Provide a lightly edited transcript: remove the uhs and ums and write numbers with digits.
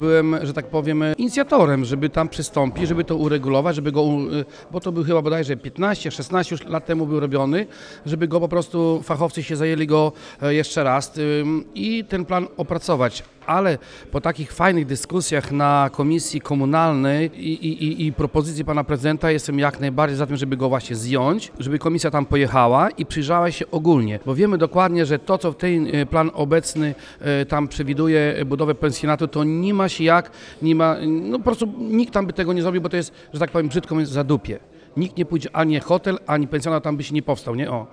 Byłem, że tak powiem, inicjatorem, żeby tam przystąpić, żeby to uregulować, bo to był chyba bodajże 15-16 już lat temu był robiony, żeby go po prostu fachowcy się zajęli go jeszcze raz i ten plan opracować. Ale po takich fajnych dyskusjach na komisji komunalnej i propozycji pana prezydenta jestem jak najbardziej za tym, żeby go właśnie zdjąć, żeby komisja tam pojechała i przyjrzała się ogólnie, bo wiemy dokładnie, że to, co w ten plan obecny tam przewiduje budowę pensjonatu, to nie ma się jak, no po prostu nikt tam by tego nie zrobił, bo to jest, że tak powiem, brzydko mówiąc, za dupie. Nikt nie pójdzie, ani hotel, ani pensjonat tam by się nie powstał, nie? O.